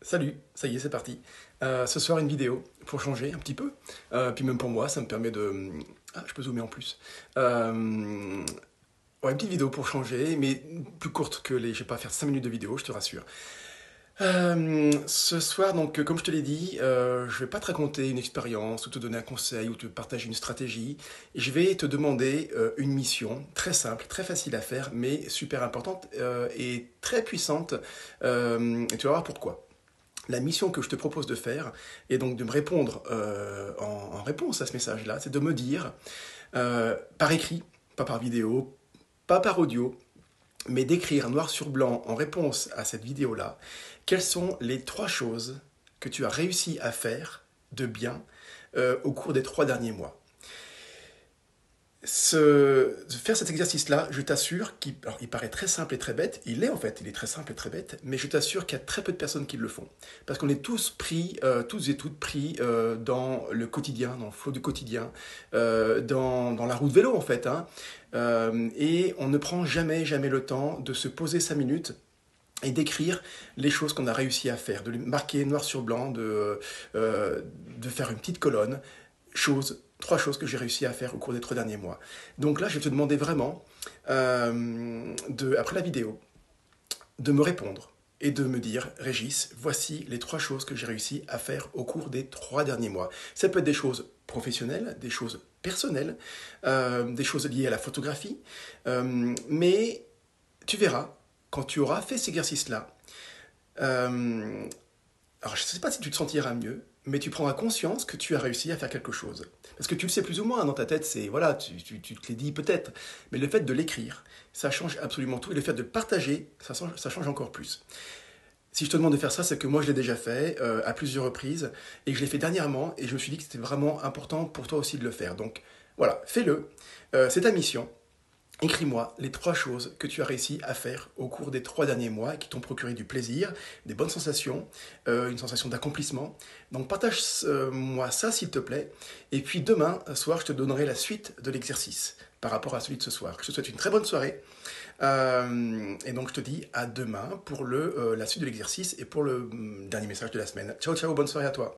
Salut, ça y est, c'est parti. Ce soir, une vidéo pour changer un petit peu. Puis même pour moi, ça me permet de... Ah, je peux zoomer en plus. Ouais, une petite vidéo pour changer, mais plus courte que les... Je vais pas faire 5 minutes de vidéo, je te rassure. Ce soir, donc, comme je te l'ai dit, je vais pas te raconter une expérience ou te donner un conseil ou te partager une stratégie. Je vais te demander une mission très simple, très facile à faire, mais super importante et très puissante. Et tu vas voir pourquoi. La mission que je te propose de faire est donc de me répondre en réponse à ce message-là, c'est de me dire, par écrit, pas par vidéo, pas par audio, mais d'écrire noir sur blanc en réponse à cette vidéo-là, quelles sont les 3 choses que tu as réussi à faire de bien au cours des 3 derniers mois. Faire cet exercice-là, je t'assure il paraît très simple et très bête, il est en fait, il est très simple et très bête, mais je t'assure qu'il y a très peu de personnes qui le font. Parce qu'on est tous pris, tous et toutes pris dans le quotidien, dans le flot du quotidien, dans la roue de vélo en fait. Hein. Et on ne prend jamais le temps de se poser 5 minutes et d'écrire les choses qu'on a réussi à faire, de les marquer noir sur blanc, de faire une petite colonne, 3 choses que j'ai réussi à faire au cours des 3 derniers mois. Donc là, je vais te demander vraiment, après la vidéo, de me répondre et de me dire, Régis, voici les 3 choses que j'ai réussi à faire au cours des 3 derniers mois. Ça peut être des choses professionnelles, des choses personnelles, des choses liées à la photographie, mais tu verras, quand tu auras fait cet exercice-là, alors je ne sais pas si tu te sentiras mieux, mais tu prendras conscience que tu as réussi à faire quelque chose. Parce que tu le sais plus ou moins, dans ta tête, c'est, voilà, tu te l'es dit peut-être, mais le fait de l'écrire, ça change absolument tout, et le fait de le partager, ça change encore plus. Si je te demande de faire ça, c'est que moi je l'ai déjà fait à plusieurs reprises, et que je l'ai fait dernièrement, et je me suis dit que c'était vraiment important pour toi aussi de le faire. Donc voilà, fais-le, c'est ta mission. Écris-moi les 3 choses que tu as réussi à faire au cours des 3 derniers mois et qui t'ont procuré du plaisir, des bonnes sensations, une sensation d'accomplissement. Donc partage-moi ça s'il te plaît. Et puis demain soir, je te donnerai la suite de l'exercice par rapport à celui de ce soir. Je te souhaite une très bonne soirée. Et donc je te dis à demain pour la suite de l'exercice et pour le dernier message de la semaine. Ciao, ciao, bonne soirée à toi.